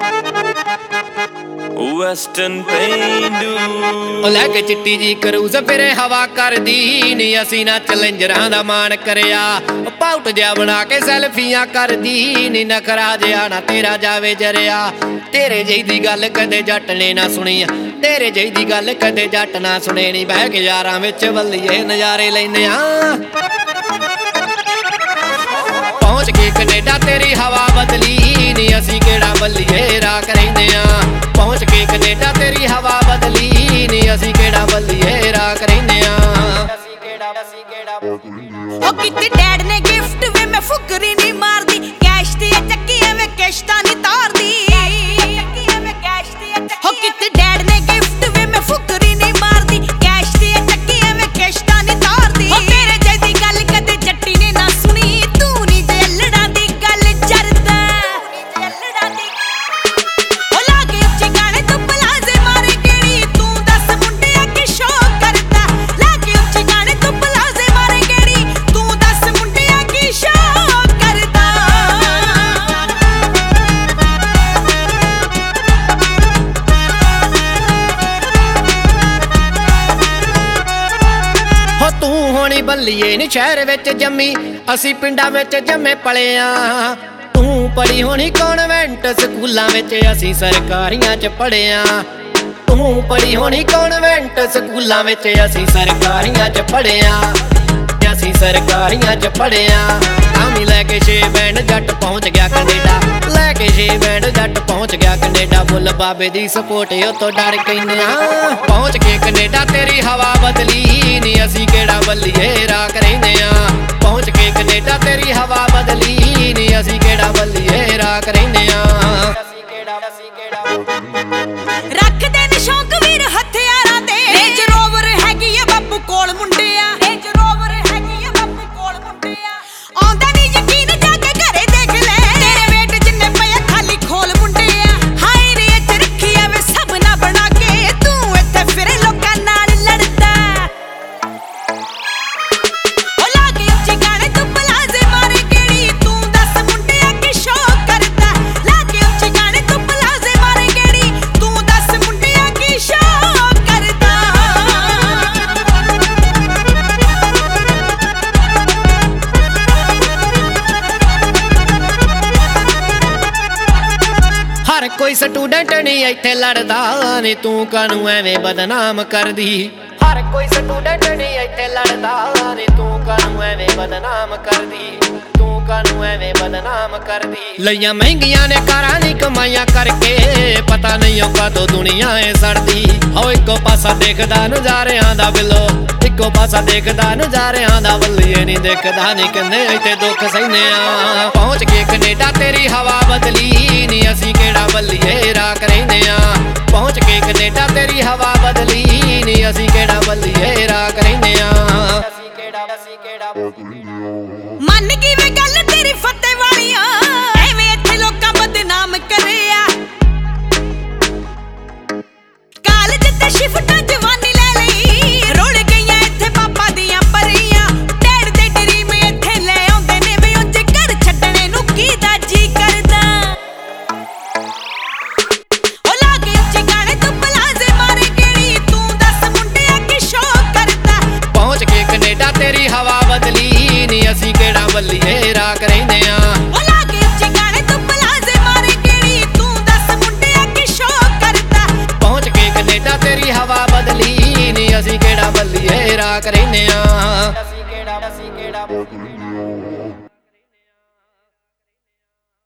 western ਪੇਂਡੂ ਲੈ ਕੇ ਚਿੱਟੀ ਜੀ ਕਰੂਜ਼ ਫਿਰੇ ਹਵਾ ਕਰਦੀ ਨੀ ਅਸੀਂ ਨਾ ਚੈਲੰਜਰਾਂ ਦਾ ਮਾਣ ਕਰਿਆ ਪਾਉਟ ਜਿਹਾ ਬਣਾ ਕੇ ਸੈਲਫੀਆਂ ਕਰਦੀ ਨੀ ਨਖਰਾ ਜਿਹਾ ਨਾ ਤੇਰਾ ਜਾਵੇ ਜਰਿਆ ਤੇਰੇ ਜਿਹੀ ਦੀ ਗੱਲ ਕਦੇ ਜੱਟ ਨੇ ਨਾ ਸੁਣੀ ਤੇਰੇ ਜਿਹੀ ਦੀ ਗੱਲ ਕਦੇ ਜੱਟ ਨਾ ਸੁਣੇ ਨੀ ਬਹਿ ਕੇ ਯਾਰਾਂ ਵਿੱਚ ਵੱਲੀਏ ਨਜ਼ਾਰੇ ਲੈਨੇ ਆ ਪਹੁੰਚ ਕੇ ਕੈਨੇਡਾ ਤੇਰੀ ਹਵਾ ਬਦਲੀ ਨੀ ਅਸੀਂ ਕਿਹੜਾ ਵੱਲੀਏ ਰਾਖ ਰਹਿੰਦੇ ਆ ਪਹੁੰਚ ਕੇ ਕੈਨੇਡਾ ਤੇਰੀ ਹਵਾ ਬਦਲੀ ਨੀ ਅਸੀਂ ਕਿਹੜਾ ਵੱਲੀਏ ਰਾਖ ਰਹਿੰਦੇ ਆ ਉਹ ਕਿਤੇ ਡੈਡ ਨੇ ਗਿਫਟ ਵੇ ਮੈਂ ਫੁਕਰੀ ਨਹੀਂ ਮਾਰਦੀ ਕੈਸ਼ ਦੀ ਚੱਕੀ ਐਵੇਂ ਕਿਸ਼ਤਾਂ ਨਹੀਂ ਤਾਰਦੀ ਉਹ ਕਿਤੇ ਡੈਡ ਨੇ ਗਿਫਟ ਵੇ ਮੈਂ ਫੁਕਰੀ ਨਹੀਂ ਮਾਰਦੀ ਕੈਸ਼ ਦੀ ਚੱਕੀ ਐਵੇਂ ਕਿਸ਼ਤਾਂ ਨਹੀਂ ਤਾਰਦੀ ਉਹ ਤੇਰੇ ਜਿਹੀ ਗੱਲ ਕਦੇ ਜੱਟੀ ਨੇ ਨਾ ਸੁਣੀ ਤੂੰ ਨਹੀਂ ਜੱਲੜਾਂ ਦੀ ਗੱਲ ਜਰਦਾ ਉਹ ਲਾ ਕੇ ਉੱਚੇ ਗਾਣੇ ਤੋਂ ਪਲਾਜ਼ੇ ਮਾਰੇ ਕਿਹੜੀ ਤੂੰ ਦੱਸ ਮੁੰਡਿਆ ਕਿ ਸ਼ੌਕ ਕਰਦਾ ਲਾ ਕੇ ਉੱਚੇ ਗਾਣੇ ਤੋਂ ਪਲਾਜ਼ੇ ਮਾਰੇ ਕਿਹੜੀ ਤੂੰ ਦੱਸ ਮੁੰਡਿਆ ਕਿ ਸ਼ੌਕ ਕਰਦਾ ਹੋ ਤੂੰ ਹੋਣੀ ਬੱਲੀਏ ਨੀ ਸ਼ਹਿਰ ਵਿੱਚ ਜੰਮੀ ਅਸੀਂ ਪਿੰਡਾਂ ਵਿੱਚ ਜੰਮੇ ਪਲੇ ਆ ਤੂੰ ਪੜੀ ਹੋਣੀ ਕਨਵੈਂਟ ਸਕੂਲਾਂ ਵਿੱਚ ਅਸੀਂ ਸਰਕਾਰੀਆਂ ਚ ਪੜ੍ਹਿਆ ਤੂੰ ਪੜੀ ਹੋਣੀ ਕਨਵੈਂਟ ਸਕੂਲਾਂ ਵਿੱਚ ਅਸੀਂ ਸਰਕਾਰੀਆਂ ਚ ਪੜ੍ਹਿਆ ਅਸੀਂ ਸਰਕਾਰੀਆਂ ਚ ਪੜ੍ਹਿਆ ਆਮੀ ਲੈ ਕੇ 6 ਬੈਂਡ ਜੱਟ ਪਹੁੰਚ ਗਿਆ ਕੈਨੇਡਾ ਲੈ ਕੇ 6 ਬੈਂਡ ਜੱਟ ਪਹੁੰਚ ਗਿਆ ਕੈਨੇਡਾ ਫੁੱਲ ਬਾਬੇ ਦੀ ਸਪੋਰਟ ਉਤੋਂ ਡਰ ਕਹਿੰਦੇ ਆ ਪਹੁੰਚ ਕੇ ਕੈਨੇਡਾ ਤੇਰੀ ਹਵਾ ਬਦਲੀ ਨੀ ਅਸੀਂ ਕਿਹੜਾ ਵੱਲੀਏ ਰਾਖ ਰਹਿੰਦੇ ਆ ਪਹੁੰਚ ਕੇ ਕੈਨੇਡਾ ਤੇਰੀ ਹਵਾ ਬਦਲੀ ਨੀ ਅਸੀਂ ਕਿਹੜਾ ਵੱਲੀਏ ਰਾਖ ਰਹਿੰਦੇ ਆ ਰੱਖਦੇ ਨੇ ਸ਼ੌਕ ਵੀਰ ਹਥਿਆਰਾਂ ਦੇ ਰੇਂਜ ਰੋਵਰ ਹੈਗੀ ਆ ਬਾਪੂ ਕੋਲ ਮੁੰਡਿਆ ਰੇਂਜ ਰੋਵਰ ਹੈਗੀ ਆ ਬਾਪੂ ਕੋਲ ਮੁੰਡਿਆ ਆਉਂਦਾ ਨਹੀਂ ਯਕੀਨ ਜਾ ਕੇ ਘਰੇ ਦੇਖ ਲੈ ਤੇਰੇ ਵੇਟ ਜਿੰਨੇ ਪਏ ਖਾਲੀ ਖੋਲ ਮੁੰਡਿਆ ਹਾਈ ਰੇ ਚ ਰੱਖੀ ਐਵੇਂ ਸਭ ਨਾ ਬਣਾ ਕੇ ਤੂੰ ਇੱਥੇ ਫਿਰੇ ਲੋਕਾਂ ਨਾਲ ਲੜਦਾ ਉਹ ਲਾ ਕੇ ਉੱਚੇ ਗਾਣੇ ਤੋਂ ਪਲਾਜ਼ੇ ਮਾਰੇ ਕਿਹੜੀ ਤੂੰ ਦੱਸ ਮੁੰਡਿਆ ਕਿ ਸ਼ੌਕ ਕਰਦਾ ਲਾ ਕੇ ਉੱਚੇ ਗਾਣੇ ਤੋਂ ਪਲਾਜ਼ੇ ਮਾਰੇ ਕਿਹੜੀ ਤੂੰ ਦੱਸ ਮੁੰਡਿਆ ਕਿ ਸ਼ੌਕ ਕਰਦਾ ਹਰ ਕੋਈ ਸਟੂਡੈਂਟ ਨਹੀਂ ਇੱਥੇ ਲੜਦਾ ਨੀ ਤੂੰ ਕਾਨੂੰ ਐਵੇਂ ਬਦਨਾਮ ਕਰਦੀ ਹਰ ਕੋਈ ਸਟੂਡੈਂਟ ਨਹੀਂ ਇੱਥੇ ਲੜਦਾ ਨੀ ਤੂੰ ਕਾਨੂੰ ਐਵੇਂ ਬਦਨਾਮ ਕਰਦੀ ਤੂੰ ਕਾਨੂੰ ਐਵੇਂ ਬਦਨਾਮ ਕਰਦੀ ਲਈਆਂ ਮਹਿੰਗੀਆਂ ਨੇ ਕਾਰਾਂ ਨੀ ਕਮਾਈਆਂ ਕਰਕੇ ਪਤਾ ਨਹੀਂ ਉਹ ਕਦੋਂ ਦੁਨੀਆ ਏ ਸੜਦੀ ਹੋ ਇੱਕੋ ਪਾਸਾ ਦੇਖਦਾ ਨਜ਼ਾਰਿਆਂ ਦਾ ਬਿੱਲੋ ਇੱਕੋ ਪਾਸਾ ਦੇਖਦਾ ਨਜ਼ਾਰਿਆਂ ਦਾ ਵੱਲੀਏ ਨੀ ਦੇਖਦਾ ਨੀ ਕਹਿੰਦੇ ਇੱਥੇ ਦੁੱਖ ਸਹਿਨੇ ਆ ਪਹੁੰਚ ਕੇ ਕੈਨੇਡਾ ਤੇਰੀ ਹਵਾ ਬਦਲੀ ਨੀ ਅਸੀਂ ਕਿਹੜਾ ਵੱਲੀਏ ਰਾਖ ਰਹਿੰਦੇ ਆ ਪਹੁੰਚ ਕੇ ਕੈਨੇਡਾ ਤੇਰੀ ਹਵਾ ਬਦਲੀ ਨੀ ਅਸੀਂ ਕਿਹੜਾ ਵੱਲੀਏ ਰਾਖ ਰਹਿੰਦੇ ਆ ਮੰਨ ਗਈ ਵੇ ਗੱਲ ਤੇਰੀ ਫਤਿਹ ਵਾਲੀਆਂ ਐਵੇਂ ਇੱਥੇ ਲੋਕਾਂ ਬਦਨਾਮ ਕਰਿਆ ਕਾਲਜ ਤੇ ਸ਼ਿਫਟਾਂ ਜਵਾਨੀ ਲੈ ਲਈ ਰੁੜ ਗਈਆਂ ਇੱਥੇ ਪਾਪਾ ਦੀਆਂ ਪਰੀਆਂ ਡੈਡ ਦੇ ਡਰੀਮ ਇੱਥੇ ਲੈ ਆਉਂਦੇ ਨੇ ਵੀ ਉਂਝ ਘਰ ਛੱਡਣੇ ਨੂੰ ਕੀ ਦਾ ਜੀ ਕਰਦਾ ਉਹ ਲਾ ਕੇ ਉੱਚੇ ਗਾਣੇ ਤੋਂ ਪਲਾਜ਼ੇ ਮਾਰੇ ਕਿਹੜੀ ਤੂੰ ਦੱਸ ਮੁੰਡਿਆ ਕਿ ਸ਼ੌਕ ਕਰਦਾ ਪਹੁੰਚ ਕੇ ਕੈਨੇਡਾ ਤੇਰੀ ਹਵਾ ਬਦਲੀ ਨੀ ਅਸੀਂ ਕਿਹੜਾ ਵੱਲੀਏ ਰਾਖ ਰਹਿੰਦੇ ਆ ਉਹ ਲਾ ਕੇ ਉੱਚੇ ਗਾਣੇ ਤੋਂ ਪਲਾਜ਼ੇ ਮਾਰੇ ਕਿਹੜੀ ਤੂੰ ਦੱਸ ਮੁੰਡਿਆ ਕਿ ਸ਼ੌਕ ਕਰਦਾ ਪਹੁੰਚ ਕੇ ਕੈਨੇਡਾ ਤੇਰੀ ਹਵਾ ਬਦਲੀ ਨੀ ਅਸੀਂ ਕਿਹੜਾ ਵੱਲੀਏ ਰਾਖ ਰਹਿੰਦੇ ਆ